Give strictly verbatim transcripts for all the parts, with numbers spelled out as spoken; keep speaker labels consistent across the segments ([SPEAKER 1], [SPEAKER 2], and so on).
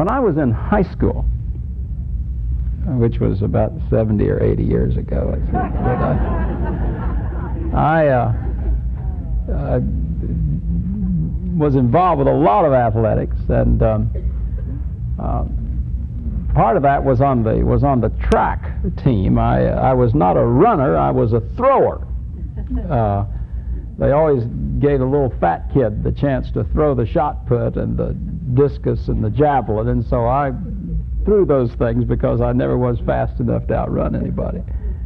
[SPEAKER 1] when I was in high school, which was about seventy or eighty years ago, I think, but I, I uh, uh, was involved with a lot of athletics, and um, uh, part of that was on the was on the track team. I I was not a runner; I was a thrower. Uh, they always gave a little fat kid the chance to throw the shot put and the discus and the javelin, and so I threw those things because I never was fast enough to outrun anybody.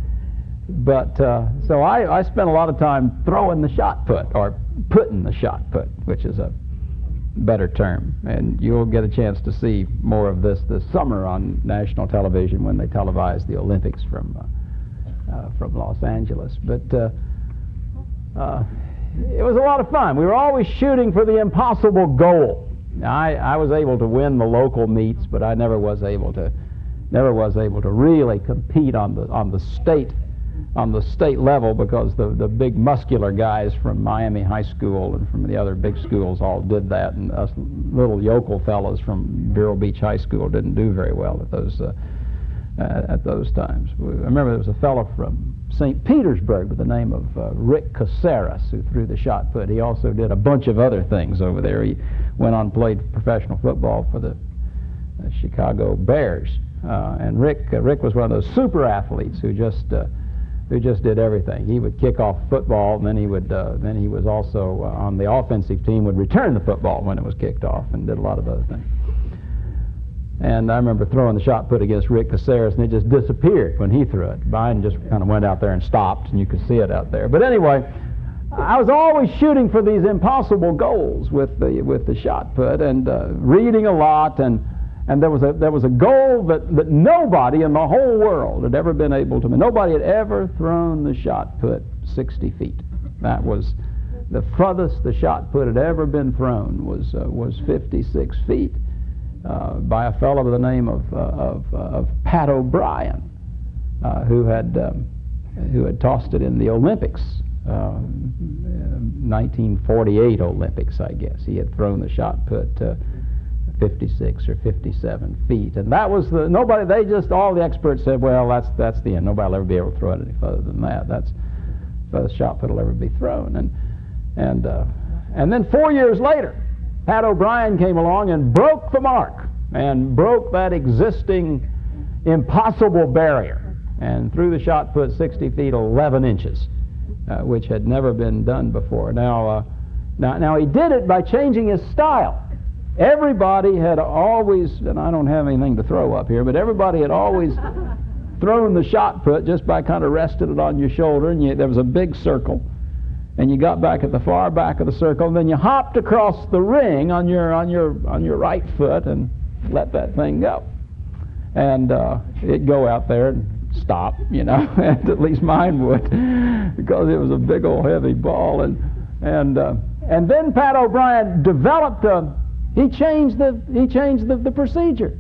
[SPEAKER 1] But uh, so I, I spent a lot of time throwing the shot put, or putting the shot put, which is a better term. And you'll get a chance to see more of this this summer on national television when they televise the Olympics from uh, uh, from Los Angeles. But uh, uh, it was a lot of fun. We were always shooting for the impossible goal. I, I was able to win the local meets, but I never was able to never was able to really compete on the on the state on the state level, because the the big muscular guys from Miami High School and from the other big schools all did that, and us little yokel fellows from Vero Beach High School didn't do very well at those uh, uh, at those times. I remember there was a fellow from Saint Petersburg with the name of uh, Rick Caceres who threw the shot put. He also did a bunch of other things over there. He went on and played professional football for the uh, Chicago Bears. Uh, and Rick uh, Rick was one of those super athletes who just uh, who just did everything. He would kick off football, and then he would uh, then he was also uh, on the offensive team, would return the football when it was kicked off, and did a lot of other things. And I remember throwing the shot put against Rick Caceres, and it just disappeared when he threw it. Mine just kind of went out there and stopped, and you could see it out there. But anyway, I was always shooting for these impossible goals with the with the shot put, and uh, reading a lot, and and there was a there was a goal that, that nobody in the whole world had ever been able to. Nobody had ever thrown the shot put sixty feet. That was the furthest the shot put had ever been thrown was uh, was fifty-six feet. Uh, by a fellow by the name of uh, of, uh, of Pat O'Brien, uh, who had um, who had tossed it in the Olympics, uh, nineteen forty-eight Olympics, I guess. He had thrown the shot put uh, fifty-six or fifty-seven feet, and that was the nobody. They just all the experts said, well, that's that's the end. Nobody will ever be able to throw it any further than that. That's the furthest shot put will ever be thrown. And and uh, and then four years later, Pat O'Brien came along and broke the mark, and broke that existing impossible barrier, and threw the shot put sixty feet eleven inches, uh, which had never been done before. Now, uh, now, now he did it by changing his style. Everybody had always, and I don't have anything to throw up here, but everybody had always thrown the shot put just by kind of resting it on your shoulder, and you, there was a big circle. And you got back at the far back of the circle, and then you hopped across the ring on your on your on your right foot and let that thing go. And uh, it'd go out there and stop, you know, and at least mine would, because it was a big old heavy ball. And and uh, and then Pat O'Brien developed a he changed the he changed the, the procedure.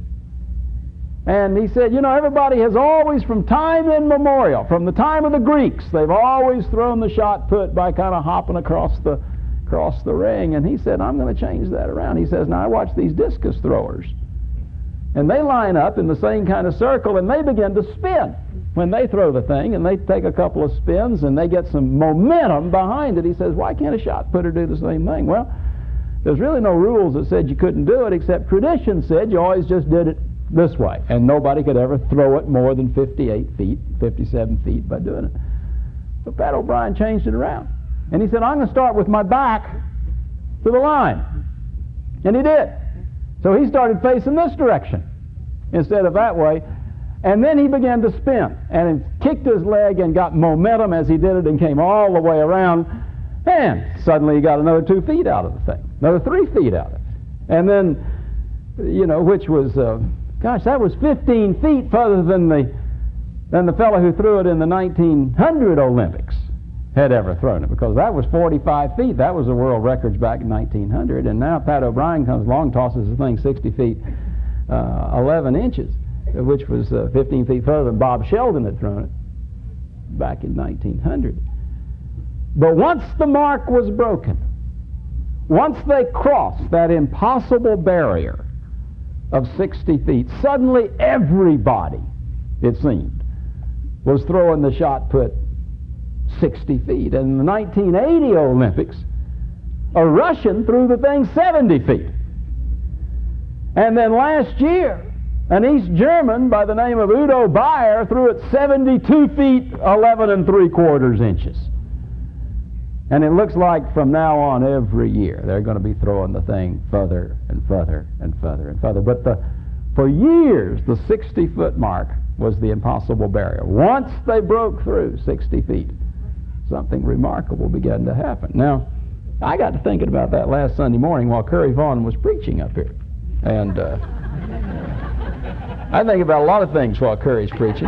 [SPEAKER 1] And he said, you know, everybody has always, from time immemorial, from the time of the Greeks, they've always thrown the shot put by kind of hopping across the across the ring. And he said, I'm going to change that around. He says, now I watch these discus throwers, and they line up in the same kind of circle, and they begin to spin when they throw the thing, and they take a couple of spins, and they get some momentum behind it. He says, why can't a shot putter do the same thing? Well, there's really no rules that said you couldn't do it, except tradition said you always just did it this way, and nobody could ever throw it more than fifty-eight feet, fifty-seven feet by doing it. So Pat O'Brien changed it around, and he said, I'm going to start with my back to the line. And he did. So he started facing this direction instead of that way, and then he began to spin, and he kicked his leg and got momentum as he did it, and came all the way around, and suddenly he got another two feet out of the thing, another three feet out of it. And then, you know, which was uh, gosh, that was fifteen feet further than the than the fellow who threw it in the nineteen hundred Olympics had ever thrown it, because that was forty-five feet. That was the world records back in nineteen hundred. And now Pat O'Brien comes along, tosses the thing sixty feet, uh, eleven inches, which was uh, fifteen feet further than Bob Sheldon had thrown it back in nineteen hundred. But once the mark was broken, once they crossed that impossible barrier, of sixty feet. Suddenly everybody, it seemed, was throwing the shot put sixty feet. And in the nineteen eighty Olympics, a Russian threw the thing seventy feet. And then last year, an East German by the name of Udo Bayer threw it seventy-two feet, eleven and three quarters inches. And it looks like from now on every year they're going to be throwing the thing further and further and further and further. But the, for years, the sixty-foot mark was the impossible barrier. Once they broke through sixty feet, something remarkable began to happen. Now, I got to thinking about that last Sunday morning while Curry Vaughan was preaching up here. And uh, I think about a lot of things while Curry's preaching.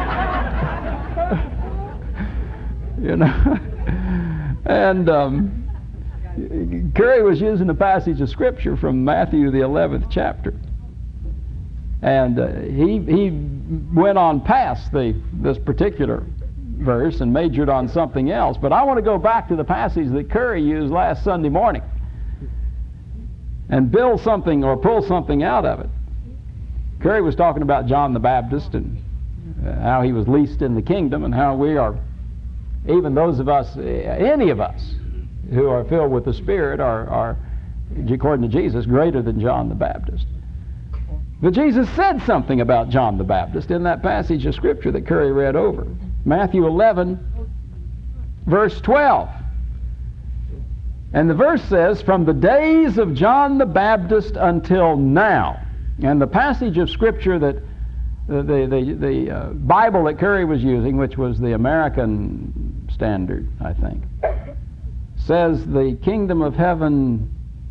[SPEAKER 1] You know? And um, Curry was using a passage of Scripture from Matthew, the eleventh chapter. And uh, he, he went on past the, this particular verse and majored on something else. But I want to go back to the passage that Curry used last Sunday morning and build something or pull something out of it. Curry was talking about John the Baptist and uh, how he was least in the kingdom, and how we are, even those of us, any of us who are filled with the Spirit are, are, according to Jesus, greater than John the Baptist. But Jesus said something about John the Baptist in that passage of Scripture that Curry read over. Matthew eleven, verse twelve. And the verse says, from the days of John the Baptist until now. And the passage of Scripture that the, the, the, the uh, Bible that Curry was using, which was the American Standard, I think, says the kingdom of heaven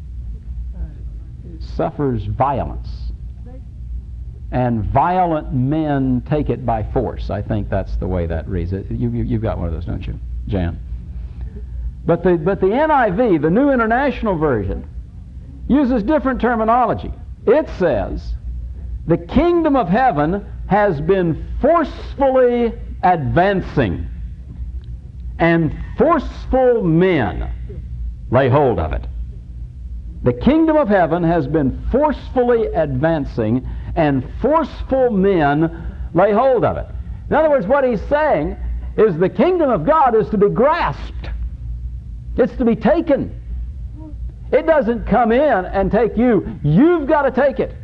[SPEAKER 1] suffers violence, and violent men take it by force. I think that's the way that reads it. You, you, you've got one of those, don't you, Jan? But the, but the N I V, the New International Version, uses different terminology. It says, the kingdom of heaven has been forcefully advancing, and forceful men lay hold of it. The kingdom of heaven has been forcefully advancing, and forceful men lay hold of it. In other words, what he's saying is the kingdom of God is to be grasped. It's to be taken. It doesn't come in and take you. You've got to take it.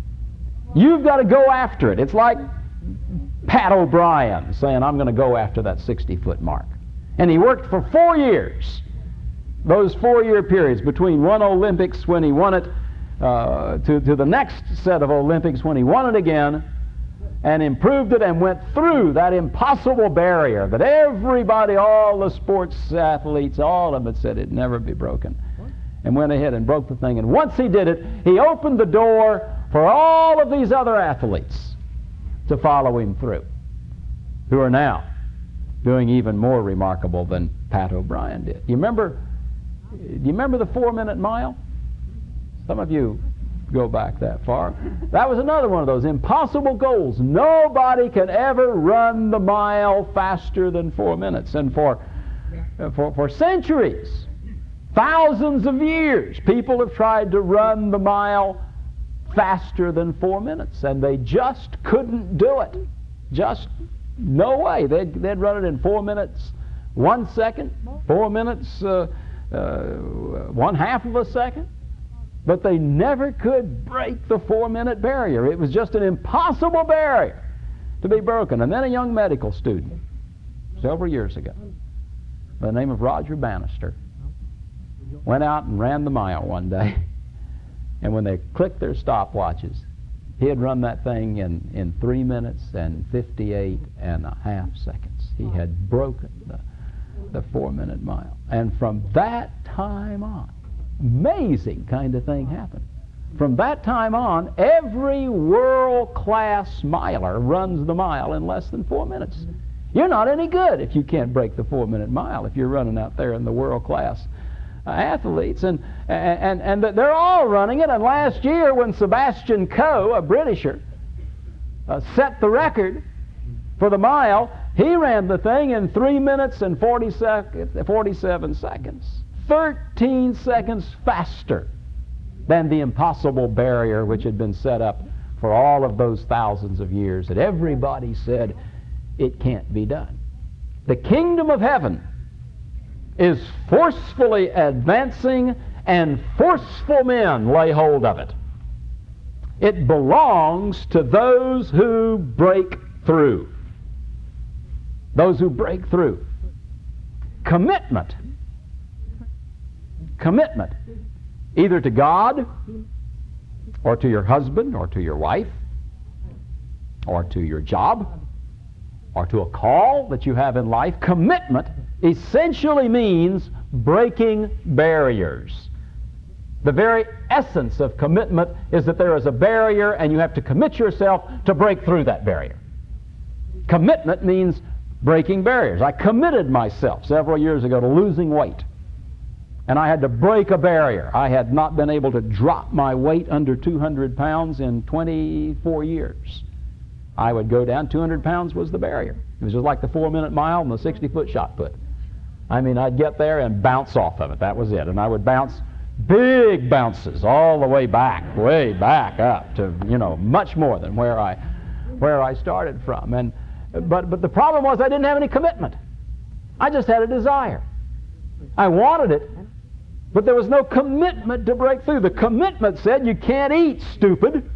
[SPEAKER 1] You've got to go after it. It's like Pat O'Brien saying, I'm going to go after that sixty-foot mark. And he worked for four years. Those four-year periods between one Olympics when he won it uh, to, to the next set of Olympics when he won it again, and improved it and went through that impossible barrier that everybody, all the sports athletes, all of them had said it'd never be broken. And went ahead and broke the thing. And once he did it, he opened the door for all of these other athletes to follow him through, who are now doing even more remarkable than Pat O'Brien did. You remember, do you remember the four-minute mile? Some of you go back that far. That was another one of those impossible goals. Nobody can ever run the mile faster than four minutes. And for, for, for centuries, thousands of years, people have tried to run the mile faster than four minutes, and they just couldn't do it. Just no way. They'd, they'd run it in four minutes, one second, four minutes, uh, uh, one half of a second. But they never could break the four-minute barrier. It was just an impossible barrier to be broken. And then a young medical student, several years ago, by the name of Roger Bannister, went out and ran the mile one day. And when they clicked their stopwatches, he had run that thing in, in three minutes and fifty-eight and a half seconds. He had broken the, the four-minute mile. And from that time on, amazing kind of thing happened. From that time on, every world-class miler runs the mile in less than four minutes. You're not any good if you can't break the four-minute mile, if you're running out there in the world-class uh, athletes. And, and, and they're all running it. And last year, when Sebastian Coe, a Britisher, uh, set the record for the mile, he ran the thing in three minutes and forty sec- forty-seven seconds. thirteen seconds faster
[SPEAKER 2] than the impossible barrier which had been set up for all of those thousands of years that everybody said it can't be done. The kingdom of heaven is forcefully advancing, and forceful men lay hold of it. It belongs to those who break through. Those who break through. Commitment. Commitment. Either to God, or to your husband, or to your wife, or to your job, or to a call that you have in life. Commitment essentially means breaking barriers. The very essence of commitment is that there is a barrier and you have to commit yourself to break through that barrier. Commitment means breaking barriers. I committed myself several years ago to losing weight, and I had to break a barrier. I had not been able to drop my weight under two hundred pounds in twenty-four years. I would go down, two hundred pounds was the barrier. It was just like the four-minute mile and the sixty-foot shot put. I mean, I'd get there and bounce off of it. That was it. And I would bounce big bounces all the way back, way back up to, you know, much more than where I, where I started from. And but but the problem was I didn't have any commitment. I just had a desire. I wanted it, but there was no commitment to break through. The commitment said, you can't eat, stupid.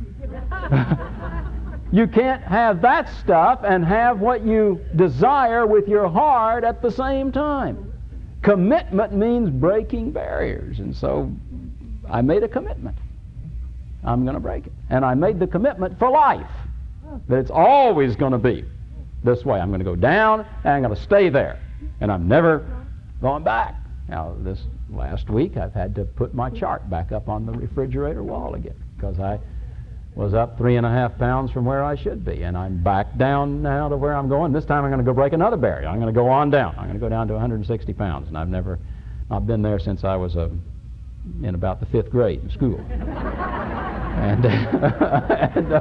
[SPEAKER 2] You can't have that stuff and have what you desire with your heart at the same time. Commitment means breaking barriers. And so I made a commitment. I'm going to break it. And I made the commitment for life, that it's always going to be this way. I'm going to go down and I'm going to stay there. And I'm never going back. Now, this last week I've had to put my chart back up on the refrigerator wall again because I was up three and a half pounds from where I should be, and I'm back down now to where I'm going. This time I'm going to go break another barrier. I'm going to go on down. I'm going to go down to one hundred sixty pounds, and I've never, not been there since I was uh, in about the fifth grade in school. and and uh,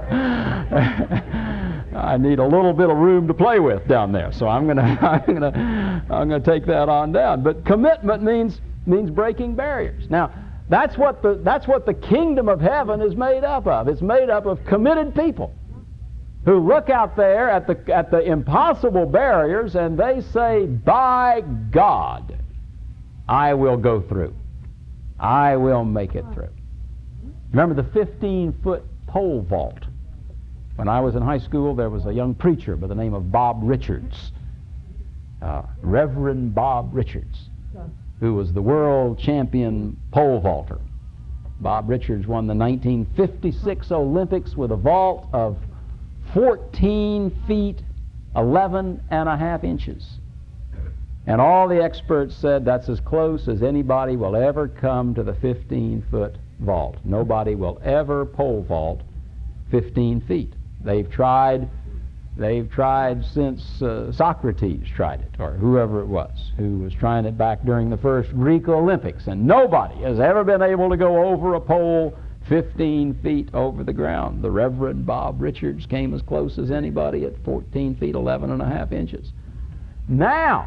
[SPEAKER 2] I need a little bit of room to play with down there, so I'm going to I'm going to I'm going to take that on down. But commitment means means breaking barriers. Now, That's what the that's what the kingdom of heaven is made up of. It's made up of committed people who look out there at the at the impossible barriers and they say, by God, I will go through. I will make it through. Remember the fifteen-foot pole vault? When I was in high school, there was a young preacher by the name of Bob Richards, uh, Reverend Bob Richards, who was the world champion pole vaulter. Bob Richards won the nineteen fifty-six Olympics with a vault of fourteen feet, eleven and a half inches. And all the experts said that's as close as anybody will ever come to the fifteen-foot vault. Nobody will ever pole vault fifteen feet. They've tried They've tried since uh, Socrates tried it, or whoever it was, who was trying it back during the first Greek Olympics, and nobody has ever been able to go over a pole fifteen feet over the ground. The Reverend Bob Richards came as close as anybody at fourteen feet, eleven and a half inches. Now,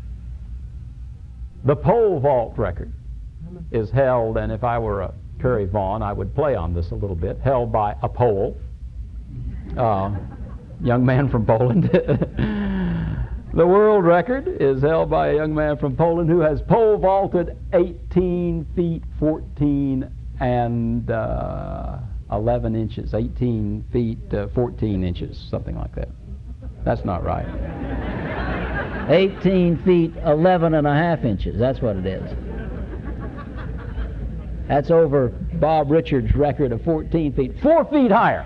[SPEAKER 2] the pole vault record is held, and if I were a Terry Vaughn, I would play on this a little bit, held by a Pole. Uh, young man from Poland. The world record is held by a young man from Poland who has pole vaulted eighteen feet, fourteen and uh, eleven inches. eighteen feet, uh, fourteen inches, something like that. That's not right.
[SPEAKER 1] eighteen feet, eleven and a half inches. That's what it is. That's over Bob Richards' record of fourteen feet. Four feet higher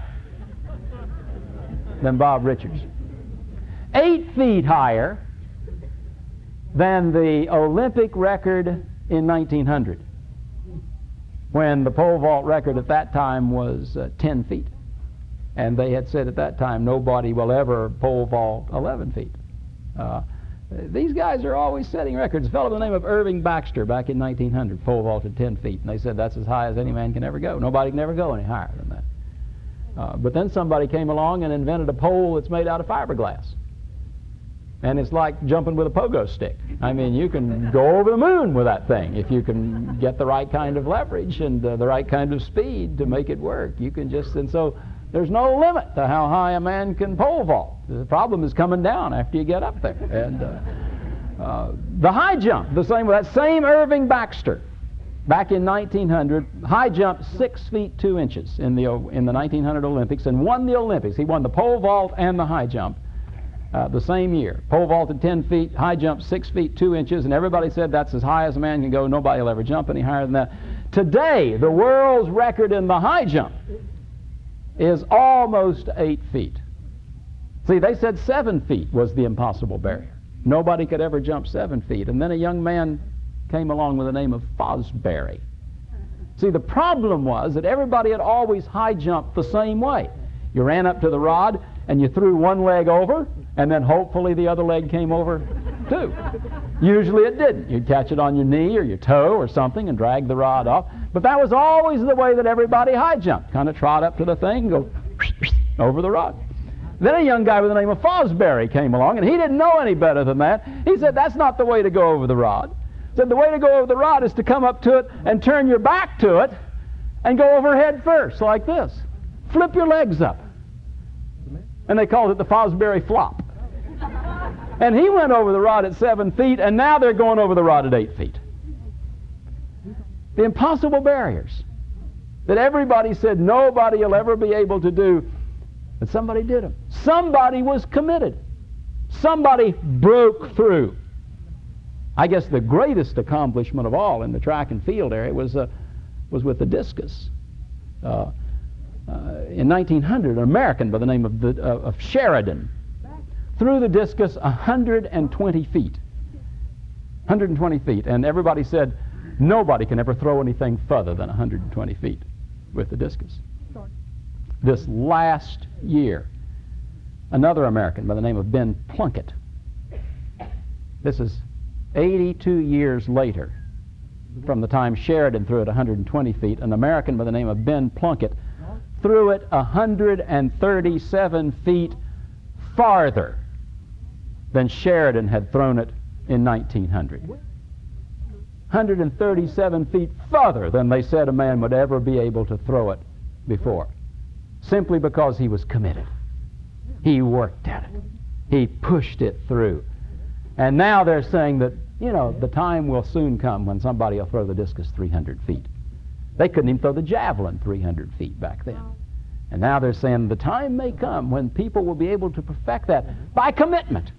[SPEAKER 1] than Bob Richards. Eight feet higher than the Olympic record in nineteen hundred, when the pole vault record at that time was uh, ten feet. And they had said at that time, nobody will ever pole vault eleven feet. Uh, these guys are always setting records. A fellow by the name of Irving Baxter back in nineteen hundred pole vaulted ten feet. And they said that's as high as any man can ever go. Nobody can ever go any higher than that. Uh, but then somebody came along and invented a pole that's made out of fiberglass.
[SPEAKER 2] And it's like jumping with a pogo stick. I mean, you can go over the moon with that thing if you can get the right kind of leverage and uh, the right kind of speed to make it work. You can just, and so there's no limit to how high a man can pole vault. The problem is coming down after you get up there. And uh, uh, the high jump, the same with that same Irving Baxter, back in nineteen hundred, high jumped six feet two inches in the in the nineteen hundred Olympics and won the Olympics. He won the pole vault and the high jump. Uh, the same year. Pole vaulted ten feet, high jump six feet two inches, and everybody said that's as high as a man can go. Nobody will ever jump any higher than that. Today, the world's record in the high jump is almost eight feet. See, they said seven feet was the impossible barrier. Nobody could ever jump seven feet. And then a young man came along with the name of Fosbury. See, the problem was that everybody had always high jumped the same way. You ran up to the rod, and you threw one leg over, and then hopefully the other leg came over too. Usually it didn't. You'd catch it on your knee or your toe or something and drag the rod off. But that was always the way that everybody high jumped. Kind of trot up to the thing and go over the rod. Then a young guy with the name of Fosbury came along, and he didn't know any better than that. He said, that's not the way to go over the rod. He said, the way to go over the rod is to come up to it and turn your back to it and go over head first, like this. Flip your legs up. And they called it the Fosbury flop. And he went over the rod at seven feet, and now they're going over the rod at eight feet. The impossible barriers that everybody said nobody will ever be able to do, but somebody did them. Somebody was committed. Somebody broke through. I guess the greatest accomplishment of all in the track and field area was, uh, was with the discus. Uh, Uh, in nineteen hundred, an American by the name of, the, uh, of Sheridan threw the discus one hundred twenty feet. one hundred twenty feet. And everybody said, nobody can ever throw anything further than one hundred twenty feet with the discus. This last year, another American by the name of Ben Plunkett. This is eighty-two years later from the time Sheridan threw it one hundred twenty feet. An American by the name of Ben Plunkett threw it one hundred thirty-seven feet farther than Sheridan had thrown it in nineteen hundred. one hundred thirty-seven feet farther than they said a man would ever be able to throw it before, simply because he was committed. He worked at it. He pushed it through. And now they're saying that, you know, the time will soon come when somebody will throw the discus three hundred feet. They couldn't even throw the javelin three hundred feet back then. And now they're saying the time may come when people will be able to perfect that by commitment.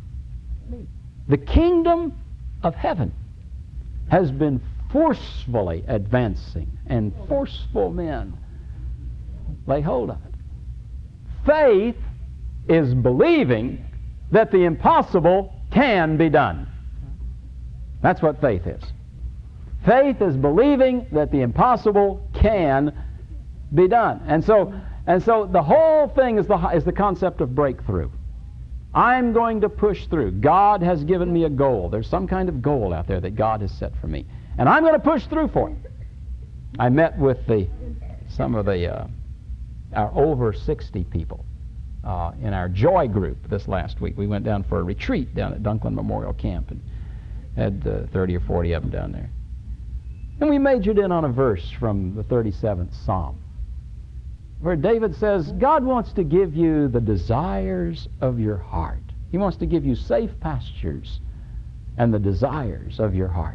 [SPEAKER 2] The kingdom of heaven has been forcefully advancing, and forceful men lay hold of it. Faith is believing that the impossible can be done. That's what faith is. Faith is believing that the impossible can be done. And so, and so the whole thing is the, is the concept of breakthrough. I'm going to push through. God has given me a goal. There's some kind of goal out there that God has set for me. And I'm going to push through for it. I met with the, some of the, uh, our over sixty people uh, in our Joy group this last week. We went down for a retreat down at Dunklin Memorial Camp and had uh, thirty or forty of them down there. And we majored in on a verse from the thirty-seventh Psalm, where David says, God wants to give you the desires of your heart. He wants to give you safe pastures and the desires of your heart.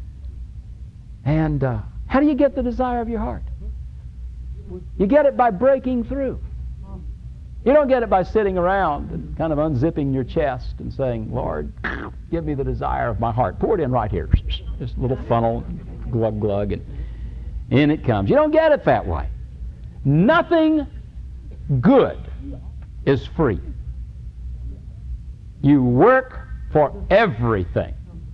[SPEAKER 2] And uh, how do you get the desire of your heart? You get it by breaking through. You don't get it by sitting around and kind of unzipping your chest and saying, Lord, give me the desire of my heart. Pour it in right here. Just a little funnel, glug, glug, and in it comes. You don't get it that way. Nothing good is free. You work for everything.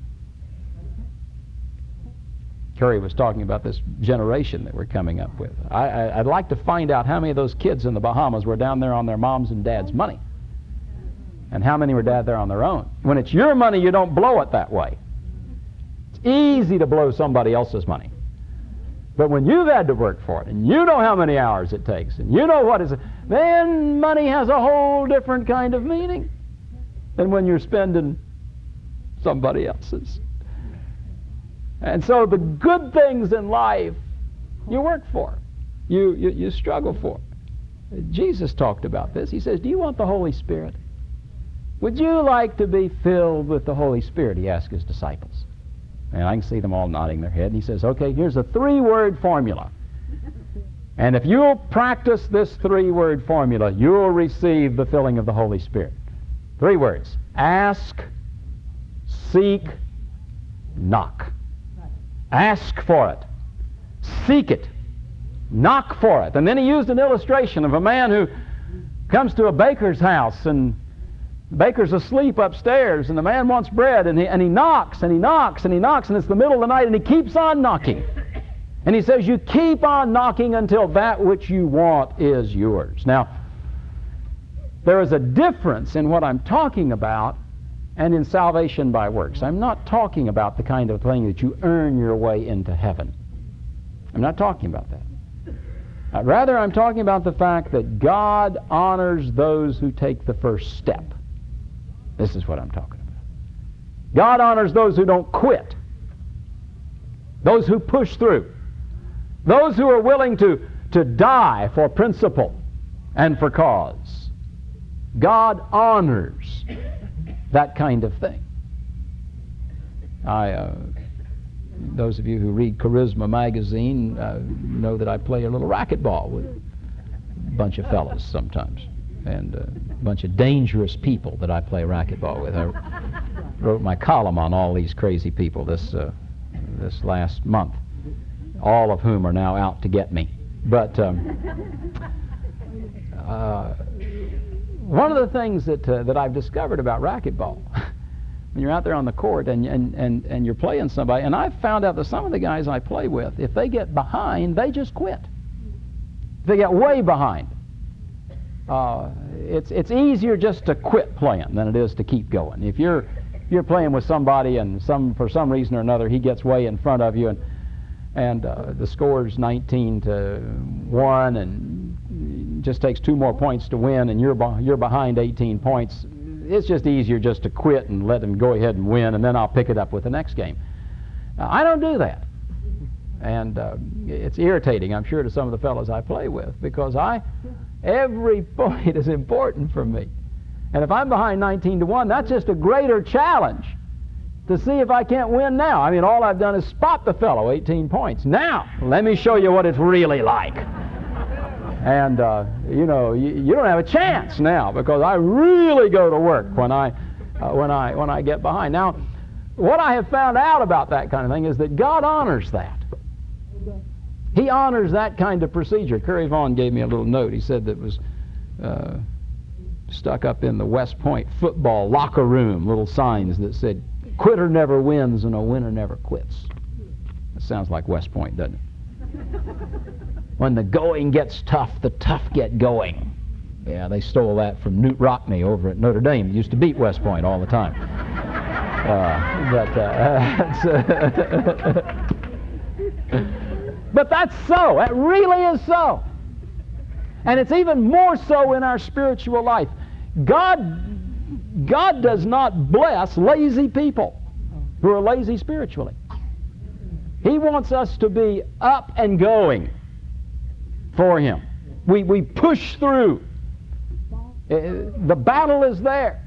[SPEAKER 2] Curry was talking about this generation that we're coming up with. I, I, I'd like to find out how many of those kids in the Bahamas were down there on their mom's and dad's money, and how many were down there on their own. When it's your money, you don't blow it that way. It's easy to blow somebody else's money. But when you've had to work for it, and you know how many hours it takes, and you know what is, then money has a whole different kind of meaning. than when you're spending somebody else's. And so the good things in life you work for, you, you, you struggle for. Jesus talked about this. He says, do you want the Holy Spirit? Would you like to be filled with the Holy Spirit? He asked his disciples. And I can see them all nodding their head. And he says, okay, here's a three-word formula. And if you'll practice this three-word formula, you'll receive the filling of the Holy Spirit. Three words. Ask, seek, knock. Ask for it. Seek it. Knock for it. And then he used an illustration of a man who comes to a baker's house, and the baker's asleep upstairs, and the man wants bread, and he, and he knocks, and he knocks, and he knocks, and it's the middle of the night, and he keeps on knocking. And he says, you keep on knocking until that which you want is yours. Now, there is a difference in what I'm talking about and in salvation by works. I'm not talking about the kind of thing that you earn your way into heaven. I'm not talking about that. Uh, rather, I'm talking about the fact that God honors those who take the first step. This is what I'm talking about. God honors those who don't quit, those who push through, those who are willing to, to die for principle and for cause. God honors that kind of thing. I, uh, those of you who read Charisma magazine uh, know that I play a little racquetball with a bunch of fellows sometimes, and uh, a bunch of dangerous people that I play racquetball with. I wrote my column on all these crazy people this uh, this last month, all of whom are now out to get me. But um, uh, one of the things that uh, that I've discovered about racquetball, when you're out there on the court and, and, and, and you're playing somebody, and I've found out that some of the guys I play with, if they get behind, they just quit. They get way behind. Uh, it's it's easier just to quit playing than it is to keep going. If you're you're playing with somebody and some for some reason or another he gets way in front of you, and and uh, the score's nineteen to one, and it just takes two more points to win, and you're be- you're behind eighteen points. It's just easier just to quit and let them go ahead and win, and then I'll pick it up with the next game. Now, I don't do that, and uh, it's irritating, I'm sure, to some of the fellows I play with, because I every point is important for me, and if I'm behind nineteen to one, that's just a greater challenge to see if I can't win now. I mean, all I've done is spot the fellow eighteen points. Now, let me show you what it's really like. And, uh, you know, you, you don't have a chance now, because I really go to work when I, uh, when I, when I get behind. Now, what I have found out about that kind of thing is that God honors that. He honors that kind of procedure. Curry Vaughan gave me a little note. He said that it was uh, stuck up in the West Point football locker room, little signs that said, "Quitter never wins and a winner never quits." That sounds like West Point, doesn't it? When the going gets tough, the tough get going. Yeah, they stole that from Newt Rockney over at Notre Dame. He used to beat West Point all the time. Uh, but, uh, but that's so. It really is so. And it's even more so in our spiritual life. God, God does not bless lazy people who are lazy spiritually. He wants us to be up and going for Him. We, we push through. Uh, the battle is there.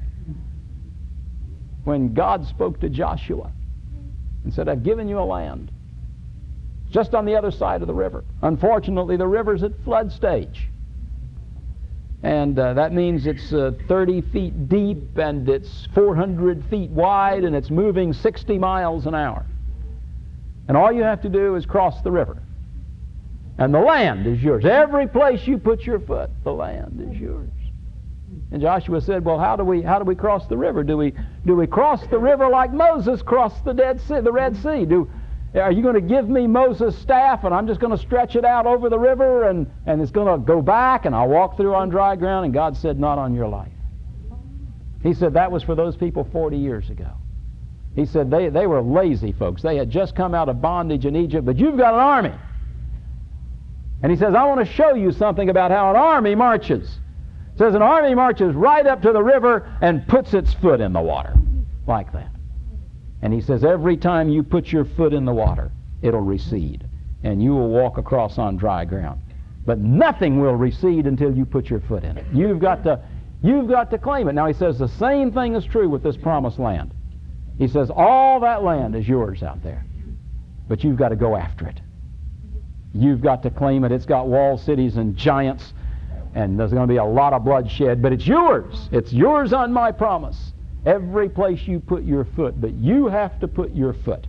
[SPEAKER 2] When God spoke to Joshua and said, "I've given you a land just on the other side of the river." Unfortunately, the river's at flood stage. And uh, that means it's uh, thirty feet deep, and it's four hundred feet wide, and it's moving sixty miles an hour. And all you have to do is cross the river. And the land is yours. Every place you put your foot, the land is yours. And Joshua said, "Well, how do we how do we cross the river? Do we do we cross the river like Moses crossed the Dead Sea, the Red Sea? Do are you going to give me Moses' staff, and I'm just going to stretch it out over the river, and and it's going to go back, and I'll walk through on dry ground?" And God said, "Not on your life." He said that was for those people forty years ago. He said they they were lazy folks. They had just come out of bondage in Egypt, but you've got an army. And he says, "I want to show you something about how an army marches." says an army marches right up to the river and puts its foot in the water, like that. And he says every time you put your foot in the water, it'll recede, and you will walk across on dry ground. But nothing will recede until you put your foot in it. You've got to, you've got to claim it. Now he says the same thing is true with this promised land. He says all that land is yours out there, but you've got to go after it. You've got to claim it. It's got walled cities and giants, and there's going to be a lot of bloodshed, but it's yours. It's yours on my promise. Every place you put your foot, but you have to put your foot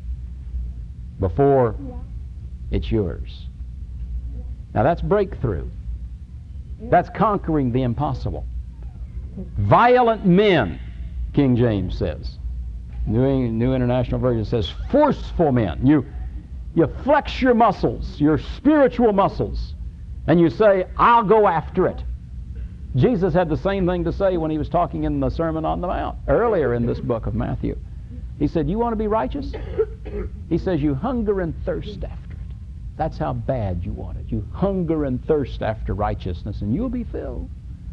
[SPEAKER 2] before it's yours. Now that's breakthrough. That's conquering the impossible. Violent men, King James says. New, New International Version says forceful men. You, you flex your muscles, your spiritual muscles, and you say, I'll go after it. Jesus had the same thing to say when he was talking in the Sermon on the Mount earlier in this book of Matthew. He said, you want to be righteous? He says, you hunger and thirst after it. That's how bad you want it. You hunger and thirst after righteousness, and you'll be filled.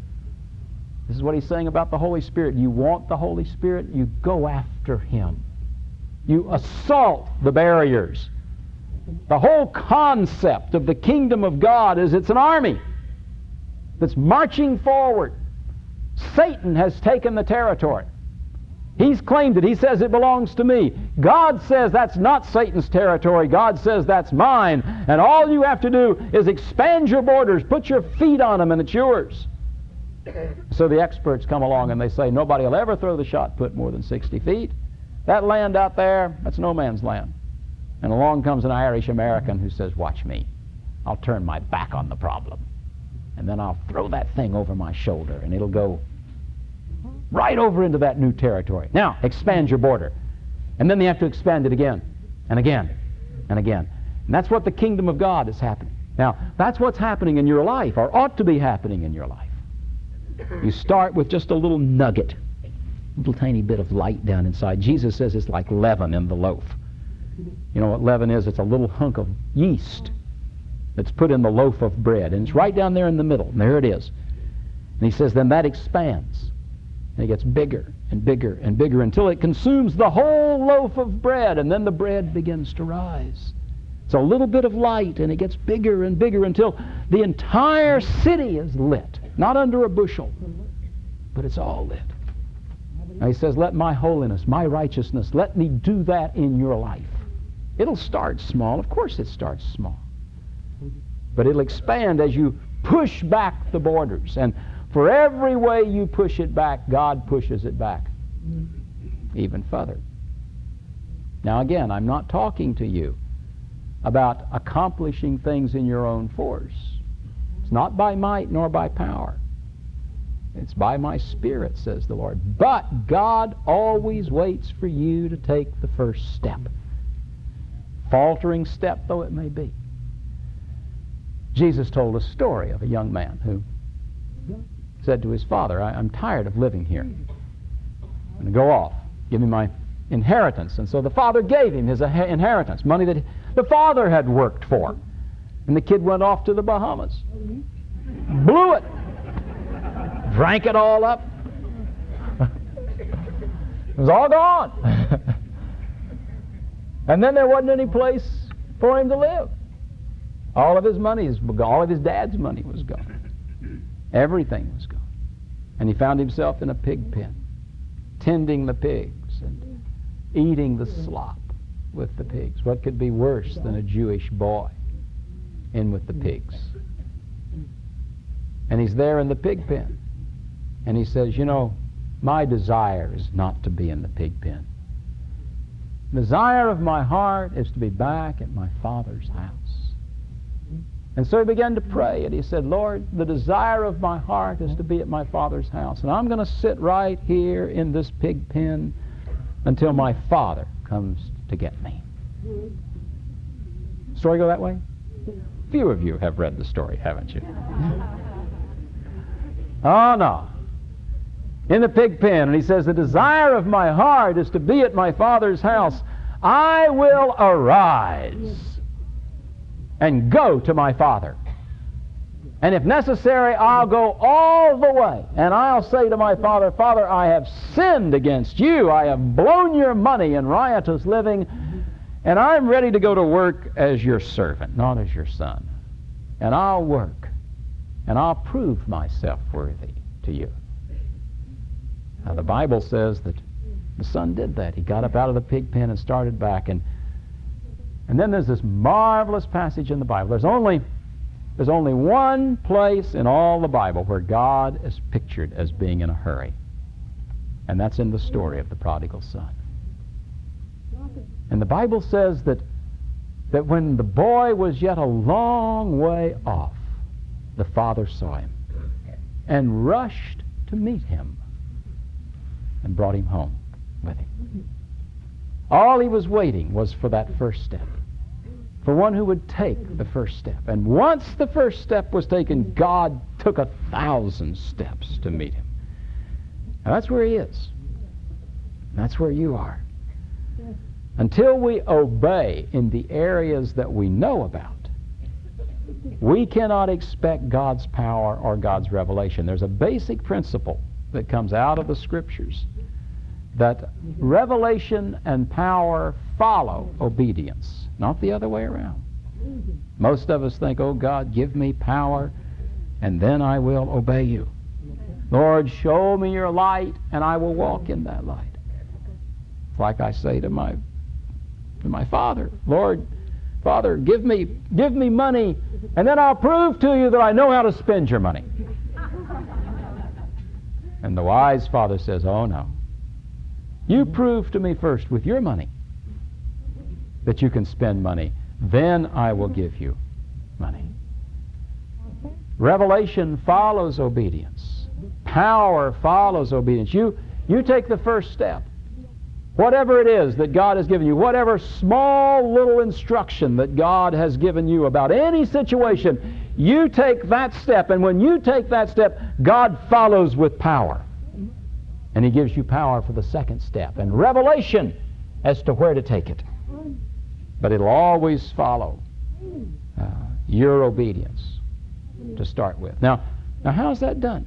[SPEAKER 2] This is what he's saying about the Holy Spirit. You want the Holy Spirit, you go after him. You assault the barriers. The whole concept of the kingdom of God is it's an army that's marching forward. Satan has taken the territory. He's claimed it. He says it belongs to me. God says that's not Satan's territory. God says that's mine. And all you have to do is expand your borders, put your feet on them, and it's yours. So the experts come along and they say nobody will ever throw the shot put more than sixty feet. That land out there, that's no man's land. And along comes an Irish American who says, watch me. I'll turn my back on the problem. And then I'll throw that thing over my shoulder, and it'll go right over into that new territory. Now, expand your border. And then they have to expand it again, and again, and again. And that's what the kingdom of God is happening. Now, that's what's happening in your life, or ought to be happening in your life. You start with just a little nugget, a little tiny bit of light down inside. Jesus says it's like leaven in the loaf. You know what leaven is? It's a little hunk of yeast that's put in the loaf of bread, and it's right down there in the middle, and there it is. And he says then that expands, and it gets bigger and bigger and bigger until it consumes the whole loaf of bread, and then the bread begins to rise. It's a little bit of light, and it gets bigger and bigger until the entire city is lit, not under a bushel, but it's all lit. Now he says, let my holiness, my righteousness, let me do that in your life. It'll start small. Of course it starts small. But it'll expand as you push back the borders. And for every way you push it back, God pushes it back even further. Now again, I'm not talking to you about accomplishing things in your own force. It's not by might nor by power. It's by my Spirit, says the Lord. But God always waits for you to take the first step. Faltering step though it may be. Jesus told a story of a young man who said to his father, I, I'm tired of living here. I'm going to go off. Give me my inheritance. And so the father gave him his inheritance, money that the father had worked for. And the kid went off to the Bahamas. Blew it. Drank it all up. It was all gone. And then there wasn't any place for him to live. All of his money is gone. All of his dad's money was gone. Everything was gone. And he found himself in a pig pen, tending the pigs and eating the slop with the pigs. What could be worse than a Jewish boy in with the pigs? And he's there in the pig pen. And he says, you know, my desire is not to be in the pig pen. The desire of my heart is to be back at my Father's house. And so he began to pray, and he said, Lord, the desire of my heart is to be at my Father's house. And I'm going to sit right here in this pig pen until my Father comes to get me. Story go that way? Few of you have read the story, haven't you? Oh, no. In the pig pen, and he says, the desire of my heart is to be at my Father's house. I will arise and go to my Father. And if necessary, I'll go all the way. And I'll say to my father, Father, I have sinned against you. I have blown your money in riotous living. And I'm ready to go to work as your servant, not as your son. And I'll work. And I'll prove myself worthy to you. Now, the Bible says that the son did that. He got up out of the pig pen and started back. And, and then there's this marvelous passage in the Bible. There's only... There's only one place in all the Bible where God is pictured as being in a hurry. And that's in the story of the prodigal son. And the Bible says that, that when the boy was yet a long way off, the father saw him and rushed to meet him and brought him home with him. All he was waiting was for that first step. For one who would take the first step. And once the first step was taken, God took a thousand steps to meet him. And that's where he is. That's where you are. Until we obey in the areas that we know about, we cannot expect God's power or God's revelation. There's a basic principle that comes out of the Scriptures, that revelation and power follow obedience, not the other way around. Most of us think, oh God, give me power, and then I will obey you. Lord, show me your light, and I will walk in that light. It's like I say to my to my father, Lord, Father, give me give me money, and then I'll prove to you that I know how to spend your money. And the wise father says, oh no. You prove to me first with your money that you can spend money. Then I will give you money. Revelation follows obedience. Power follows obedience. You, you take the first step. Whatever it is that God has given you, whatever small little instruction that God has given you about any situation, you take that step. And when you take that step, God follows with power. And he gives you power for the second step and revelation as to where to take it. But it'll always follow uh, your obedience to start with. Now, now how's that done?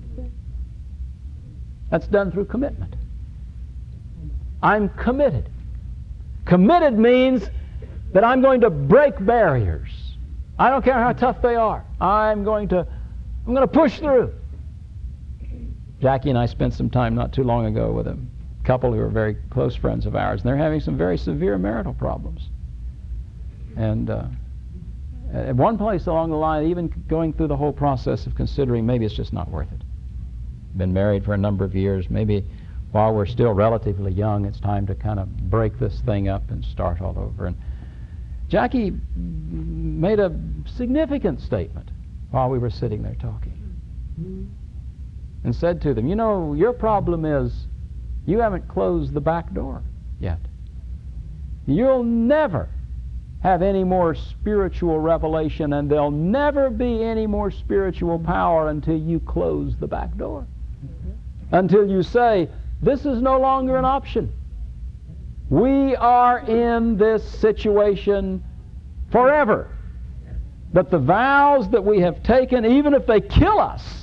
[SPEAKER 2] That's done through commitment. I'm committed. Committed means that I'm going to break barriers. I don't care how tough they are. I'm going to, I'm going to push through. Jackie and I spent some time not too long ago with a couple who are very close friends of ours, and they're having some very severe marital problems. And uh, at one place along the line, even going through the whole process of considering maybe it's just not worth it. Been married for a number of years. Maybe while we're still relatively young, it's time to kind of break this thing up and start all over. And Jackie made a significant statement while we were sitting there talking. And said to them, you know, your problem is you haven't closed the back door yet. You'll never have any more spiritual revelation, and there'll never be any more spiritual power until you close the back door. Mm-hmm. Until you say, this is no longer an option. We are in this situation forever. But the vows that we have taken, even if they kill us,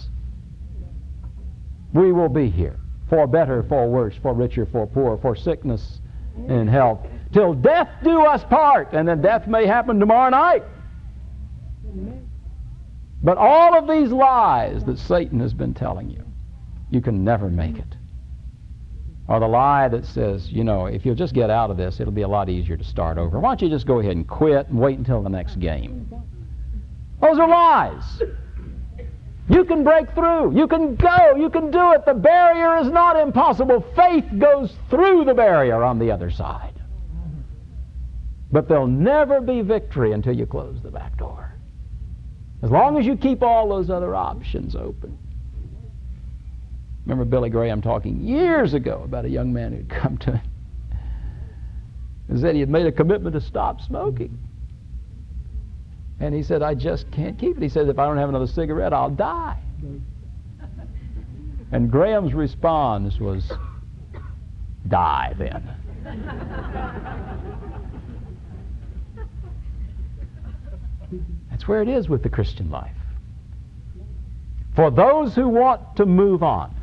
[SPEAKER 2] we will be here, for better, for worse, for richer, for poorer, for sickness and health, till death do us part, and then death may happen tomorrow night. But all of these lies that Satan has been telling you, you can never make it. Or the lie that says, you know, if you'll just get out of this, it'll be a lot easier to start over. Why don't you just go ahead and quit and wait until the next game? Those are lies. You can break through. You can go. You can do it. The barrier is not impossible. Faith goes through the barrier on the other side. But there'll never be victory until you close the back door. As long as you keep all those other options open. Remember Billy Graham talking years ago about a young man who'd come to him and said he had made a commitment to stop smoking. And he said, I just can't keep it. He said, if I don't have another cigarette, I'll die. And Graham's response was, die then. That's where it is with the Christian life. For those who want to move on,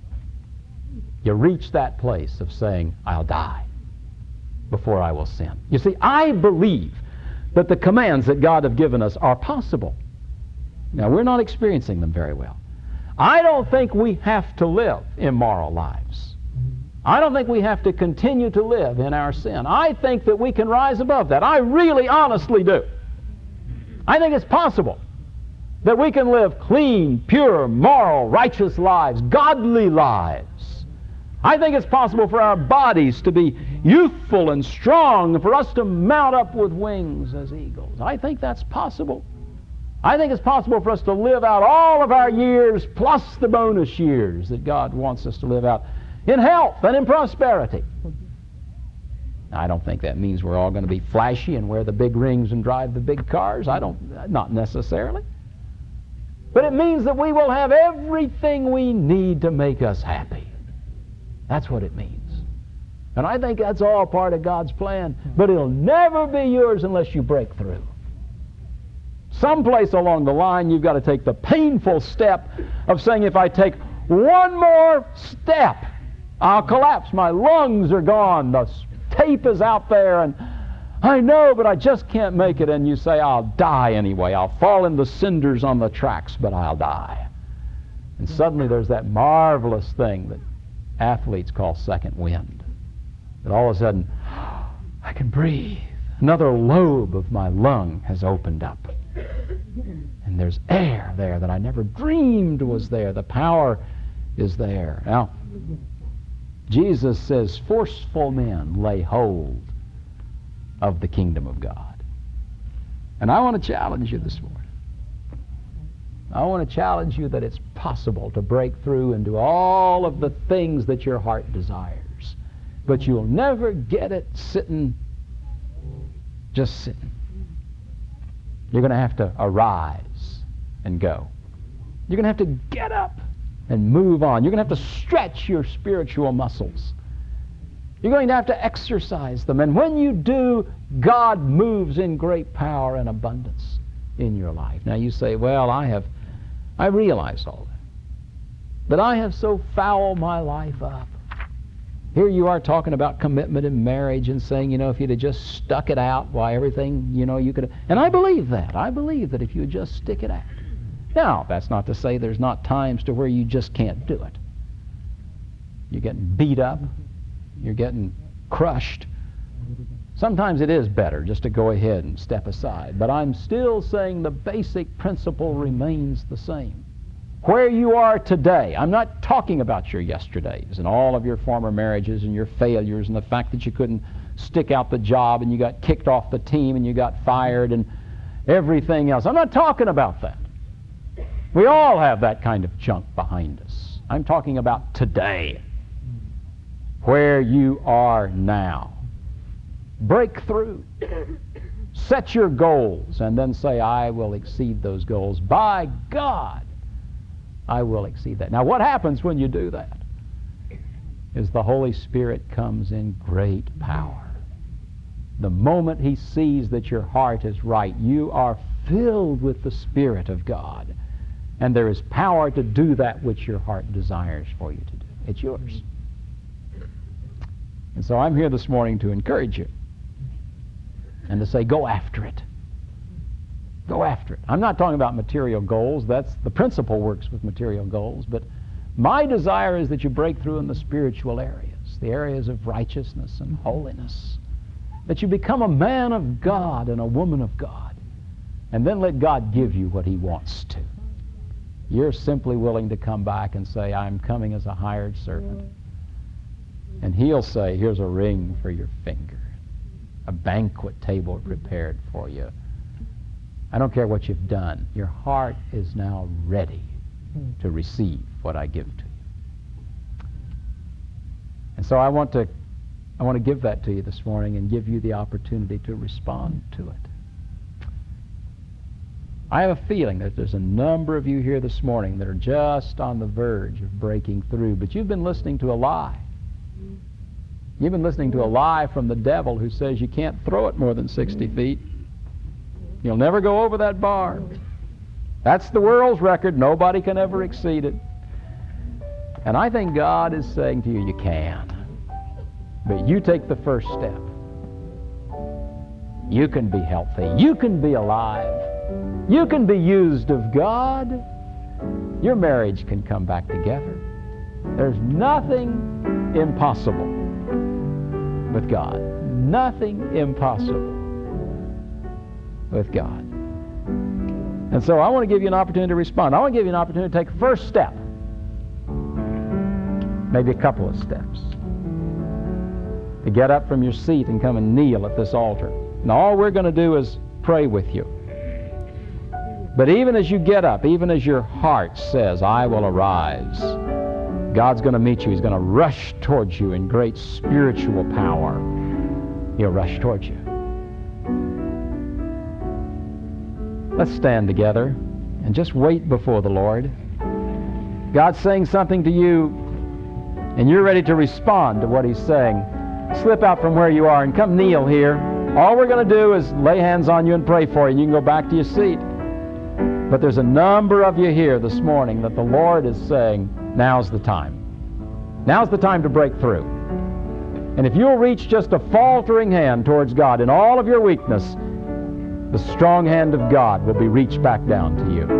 [SPEAKER 2] you reach that place of saying, I'll die before I will sin. You see, I believe that the commands that God have given us are possible. Now, we're not experiencing them very well. I don't think we have to live immoral lives. I don't think we have to continue to live in our sin. I think that we can rise above that. I really honestly do. I think it's possible that we can live clean, pure, moral, righteous lives, godly lives. I think it's possible for our bodies to be youthful and strong, and for us to mount up with wings as eagles. I think that's possible. I think it's possible for us to live out all of our years plus the bonus years that God wants us to live out in health and in prosperity. I don't think that means we're all going to be flashy and wear the big rings and drive the big cars. I don't, not necessarily. But it means that we will have everything we need to make us happy. That's what it means. And I think that's all part of God's plan. But it'll never be yours unless you break through. Someplace along the line, you've got to take the painful step of saying, if I take one more step, I'll collapse. My lungs are gone. The tape is out there, and I know, but I just can't make it. And you say, I'll die anyway. I'll fall in the cinders on the tracks, but I'll die. And suddenly there's that marvelous thing that athletes call second wind. That all of a sudden, I can breathe. Another lobe of my lung has opened up. And there's air there that I never dreamed was there. The power is there. Now, Jesus says, forceful men lay hold of the kingdom of God. And I want to challenge you this morning. I want to challenge you that it's possible to break through and do all of the things that your heart desires. But you'll never get it sitting, just sitting. You're going to have to arise and go. You're going to have to get up and move on. You're going to have to stretch your spiritual muscles. You're going to have to exercise them. And when you do, God moves in great power and abundance in your life. Now you say, well, I have, I realize all that. But I have so fouled my life up. Here you are talking about commitment in marriage and saying, you know, if you'd have just stuck it out, why everything, you know, you could have. And I believe that. I believe that if you would just stick it out. Now, that's not to say there's not times to where you just can't do it. You're getting beat up. You're getting crushed. Sometimes it is better just to go ahead and step aside. But I'm still saying the basic principle remains the same. Where you are today, I'm not talking about your yesterdays and all of your former marriages and your failures and the fact that you couldn't stick out the job and you got kicked off the team and you got fired and everything else. I'm not talking about that. We all have that kind of junk behind us. I'm talking about today, where you are now. Break through. Set your goals and then say, I will exceed those goals. By God, I will exceed that. Now, what happens when you do that is the Holy Spirit comes in great power. The moment He sees that your heart is right, you are filled with the Spirit of God. And there is power to do that which your heart desires for you to do. It's yours. And so I'm here this morning to encourage you and to say, go after it. Go after it. I'm not talking about material goals. That's the principle works with material goals. But my desire is that you break through in the spiritual areas, the areas of righteousness and holiness, that you become a man of God and a woman of God, and then let God give you what He wants to. You're simply willing to come back and say, I'm coming as a hired servant. And He'll say, here's a ring for your finger, a banquet table prepared for you. I don't care what you've done. Your heart is now ready to receive what I give to you. And so I want to, I want to give that to you this morning and give you the opportunity to respond to it. I have a feeling that there's a number of you here this morning that are just on the verge of breaking through, but you've been listening to a lie. You've been listening to a lie from the devil who says you can't throw it more than sixty feet. You'll never go over that bar. That's the world's record. Nobody can ever exceed it. And I think God is saying to you, you can. But you take the first step. You can be healthy. You can be alive. You can be used of God. Your marriage can come back together. There's nothing impossible with God. Nothing impossible with God. And so I want to give you an opportunity to respond. I want to give you an opportunity to take a first step. Maybe a couple of steps. To get up from your seat and come and kneel at this altar. And all we're going to do is pray with you. But even as you get up, even as your heart says, I will arise, God's going to meet you. He's going to rush towards you in great spiritual power. He'll rush towards you. Let's stand together and just wait before the Lord. God's saying something to you, and you're ready to respond to what He's saying. Slip out from where you are and come kneel here. All we're going to do is lay hands on you and pray for you, and you can go back to your seat. But there's a number of you here this morning that the Lord is saying, now's the time. Now's the time to break through. And if you'll reach just a faltering hand towards God in all of your weakness, the strong hand of God will be reached back down to you.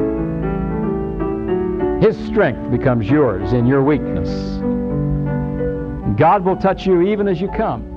[SPEAKER 2] His strength becomes yours in your weakness. God will touch you even as you come.